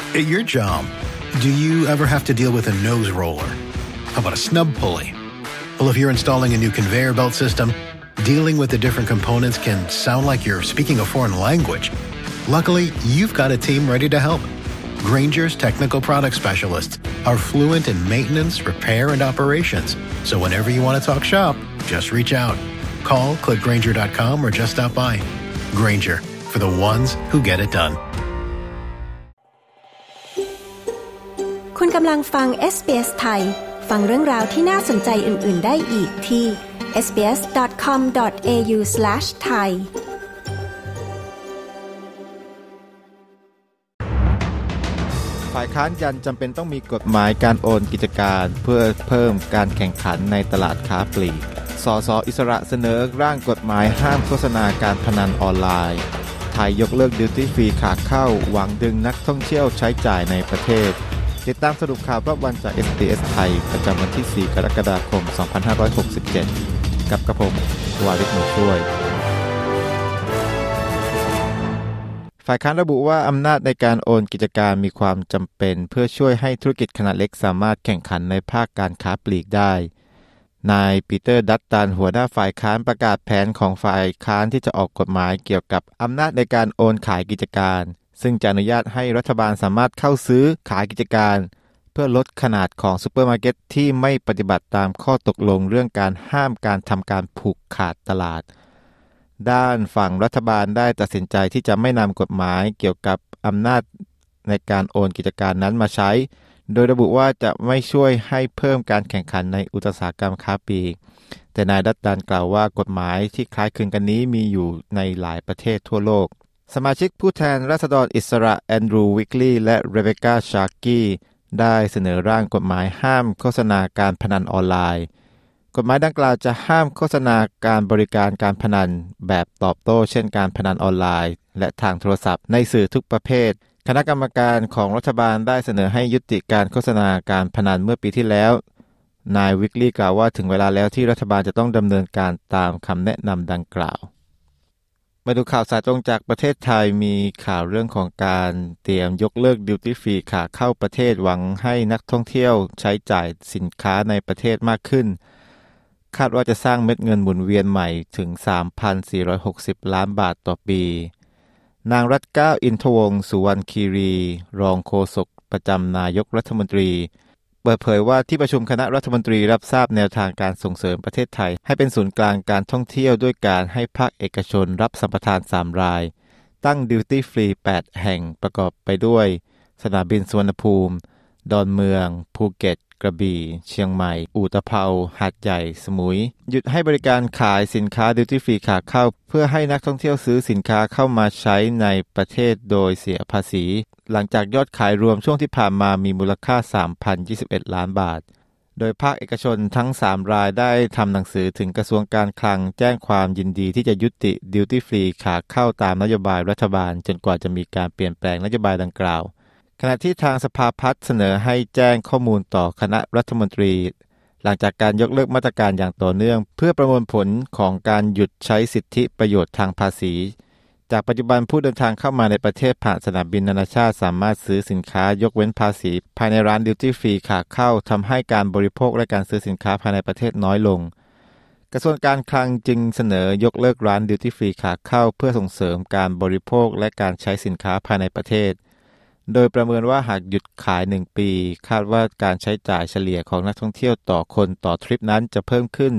At your job, do you ever have to deal with a nose roller? How about a snub pulley? Well, if you're installing a new conveyor belt system, dealing with the different components can sound like you're speaking a foreign language. Luckily, you've got a team ready to help. Grainger's technical product specialists are fluent in maintenance, repair, and operations. So whenever you want to talk shop, just reach out. Call, click Grainger.com, or just stop by. Grainger, for the ones who get it done. คุณกำลังฟัง SBS ไทย ฟังเรื่องราวที่น่าสนใจอื่นๆได้อีกที่ sbs.com.au/thai ฝ่ายค้านยันจำเป็นต้องมีกฎหมายการโอนกิจการเพื่อเพิ่มการแข่งขันในตลาดค้าปลีกสส.อิสระเสนอร่างกฎหมายห้ามโฆษณาการพนันออนไลน์ไทยยกเลิกดิวตี้ฟรีขาเข้าหวังดึงนักท่องเที่ยวใช้จ่ายในประเทศติดตามสรุปข่าวรอบวันจาก SBS ไทยประจำวันที่ 4 กรกฎาคม 2567 กับกระผมวาริศหนูช่วยฝ่ายค้านระบุว่าอำนาจในการโอนกิจการมีความจำเป็นเพื่อช่วยให้ธุรกิจขนาดเล็กสามารถแข่งขันในภาคการค้าปลีกได้นายปีเตอร์ดัตตันหัวหน้าฝ่ายค้านประกาศแผนของฝ่ายค้านที่จะออกกฎหมายเกี่ยวกับอำนาจในการโอนขายกิจการซึ่งจะอนุญาตให้รัฐบาลสามารถเข้าซื้อขายกิจการเพื่อลดขนาดของซุปเปอร์มาร์เก็ตที่ไม่ปฏิบัติตามข้อตกลงเรื่องการห้ามการทำการผูกขาดตลาดด้านฝั่งรัฐบาลได้ตัดสินใจที่จะไม่นำกฎหมายเกี่ยวกับอำนาจในการโอนกิจการนั้นมาใช้โดยระบุว่าจะไม่ช่วยให้เพิ่มการแข่งขันในอุตสาหกรรมค้าปลีกแต่นายดัตตันกล่าวว่ากฎหมายที่คล้ายคลึงกันนี้มีอยู่ในหลายประเทศทั่วโลกสมาชิกผู้แทนราษฎรอิสระแอนดรูว์วิกลีย์และเรเบคก้าชาร์กี้ได้เสนอร่างกฎหมายห้ามโฆษณาการพนันออนไลน์กฎหมายดังกล่าวจะห้ามโฆษณาการบริการการพนันแบบตอบโต้เช่นการพนันออนไลน์และทางโทรศัพท์ในสื่อทุกประเภทคณะกรรมการของรัฐบาลได้เสนอให้ยุติการโฆษณาการพนันเมื่อปีที่แล้วนายวิกลีย์กล่าวว่าถึงเวลาแล้วที่รัฐบาลจะต้องดำเนินการตามคำแนะนำดังกล่าวมาดูข่าวสารตรงจากประเทศไทยมีข่าวเรื่องของการเตรียมยกเลิกดิวตี้ฟรีขาเข้าประเทศหวังให้นักท่องเที่ยวใช้จ่ายสินค้าในประเทศมากขึ้นคาดว่าจะสร้างเม็ดเงินหมุนเวียนใหม่ถึง 3,460 ล้านบาทต่อปีนางรัตน์เกล้าอินทวงศ์สุวรรณคีรีรองโฆษกประจำนายกรัฐมนตรีเปิดเผยว่าที่ประชุมคณะรัฐมนตรีรับทราบแนวทางการส่งเสริมประเทศไทยให้เป็นศูนย์กลางการท่องเที่ยวด้วยการให้ภาคเอกชนรับสัมปทาน3รายตั้งดิวตี้ฟรี8แห่งประกอบไปด้วยสนามบินสุวรรณภูมิดอนเมืองภูเก็ตกระบี่เชียงใหม่อุตภเปาหาดใหญ่สมุยหยุดให้บริการขายสินค้าดิวตี้ฟรีขาเข้าเพื่อให้นักท่องเที่ยวซื้อสินค้าเข้ามาใช้ในประเทศโดยเสียภาษีหลังจากยอดขายรวมช่วงที่ผ่านมามีมูลค่า 3,021 ล้านบาทโดยภาคเอกชนทั้ง3รายได้ทำหนังสือถึงกระทรวงการคลังแจ้งความยินดีที่จะยุติดิวตี้ฟรีขาเข้าตามนโยบายรัฐบาลจนกว่าจะมีการเปลี่ยนแปลงนโยบายดังกล่าวขณะที่ทางสภาพัฒน์เสนอให้แจ้งข้อมูลต่อคณะรัฐมนตรีหลังจากการยกเลิกมาตรการอย่างต่อเนื่องเพื่อประมวลผลของการหยุดใช้สิทธิประโยชน์ทางภาษีจากปัจจุบันผู้เดินทางเข้ามาในประเทศผ่านสนามบินนานาชาติสามารถซื้อสินค้ายกเว้นภาษีภายในร้านดิวตี้ฟรีขาเข้าทำให้การบริโภคและการซื้อสินค้าภายในประเทศน้อยลงกระทรวงการคลังจึงเสนอยกเลิกร้านดิวตี้ฟรีขาเข้าเพื่อส่งเสริมการบริโภคและการใช้สินค้าภายในประเทศโดยประเมินว่าหากหยุดขาย1ปีคาดว่าการใช้จ่ายเฉลี่ยของนักท่องเที่ยวต่อคนต่อทริปนั้นจะเพิ่มขึ้น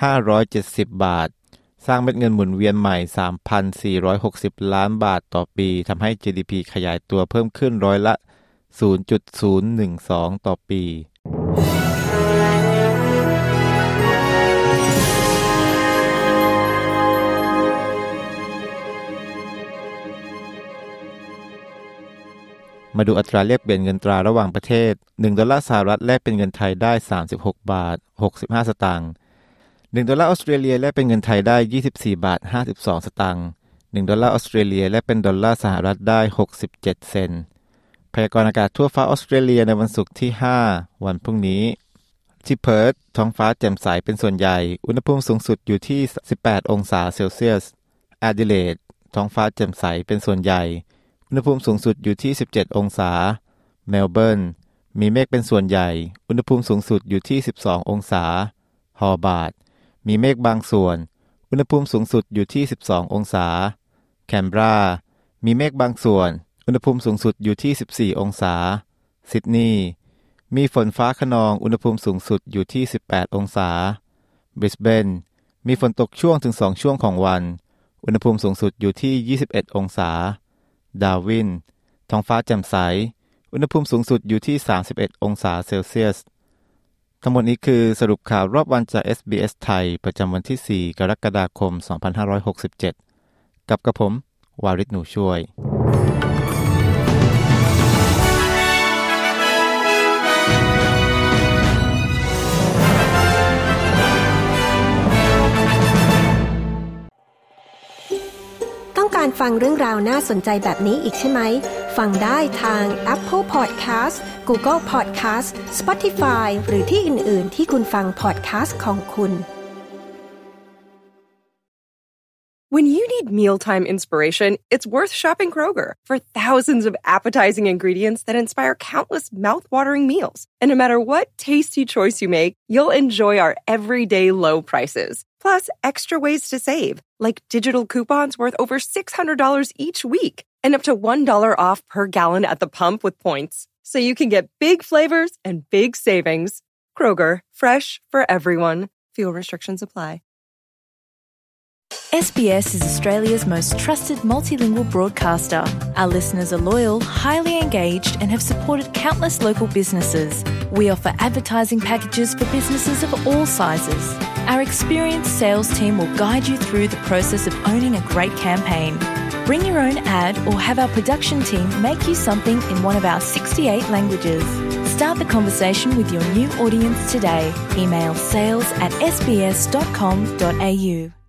570 บาทสร้างเม็ดเงินหมุนเวียนใหม่ 3,460 ล้านบาทต่อปีทำให้ GDP ขยายตัวเพิ่มขึ้นร้อยละ 0.012 ต่อปีมาดูอัตราแลกเปลี่ยนเงินตราระหว่างประเทศ1ดอลลาร์สหรัฐแลกเป็นเงินไทยได้36บาท65สตางค์1ดอลลาร์ออสเตรเลียแลกเป็นเงินไทยได้24บาท52สตางค์1ดอลลาร์ออสเตรเลียแลกเป็นดอลลาร์สหรัฐได้67เซนต์พยากรณ์อากาศทั่วฟ้าออสเตรเลียในวันศุกร์ที่5วันพรุ่งนี้ที่เพิร์ธท้องฟ้าแจ่มใสเป็นส่วนใหญ่อุณหภูมิสูงสุดอยู่ที่18องศาเซลเซียสแอดิเลดท้องฟ้าแจ่มใสเป็นส่วนใหญ่อุณหภูมิสูงสุดอยู่ที่17องศาเมลเบิร์นมีเมฆเป็นส่วนใหญ่อุณหภูมิสูงสุดอยู่ที่12องศาฮอบาร์ตมีเมฆบางส่วนอุณหภูมิสูงสุดอยู่ที่12องศาแคนเบรามีเมฆบางส่วนอุณหภูมิสูงสุดอยู่ที่14องศาซิดนีย์มีฝนฟ้าคะนองอุณหภูมิสูงสุดอยู่ที่18องศาบริสเบนมีฝนตกช่วงถึง2ช่วงของวันอุณหภูมิสูงสุดอยู่ที่21องศาดาร์วินท้องฟ้าแจ่มใสอุณหภูมิสูงสุดอยู่ที่31องศาเซลเซียสทั้งหมดนี้คือสรุปข่าวรอบวันจาก SBS ไทยประจำวันที่4กรกฎาคม2567กับกระผมวาริศหนูช่วยต้องการฟังเรื่องราวน่าสนใจแบบนี้อีกใช่ไหมฟังได้ทาง Apple Podcast Google Podcast Spotify หรือที่อื่นๆที่คุณฟัง podcast ของคุณ When you need mealtime inspiration, it's worth shopping Kroger for thousands of appetizing ingredients that inspire countless mouth-watering meals. And no matter what tasty choice you make, you'll enjoy our everyday low prices. Plus, extra ways to save, like digital coupons worth over $600 each week and up to $1 off per gallon at the pump with points. So you can get big flavors and big savings. Kroger, fresh for everyone. Fuel restrictions apply. SBS is Australia's most trusted multilingual broadcaster. Our listeners are loyal, highly engaged, and have supported countless local businesses. We offer advertising packages for businesses of all sizes. Our experienced sales team will guide you through the process of owning a great campaign. Bring your own ad or have our production team make you something in one of our 68 languages. Start the conversation with your new audience today. Email sales@sbs.com.au.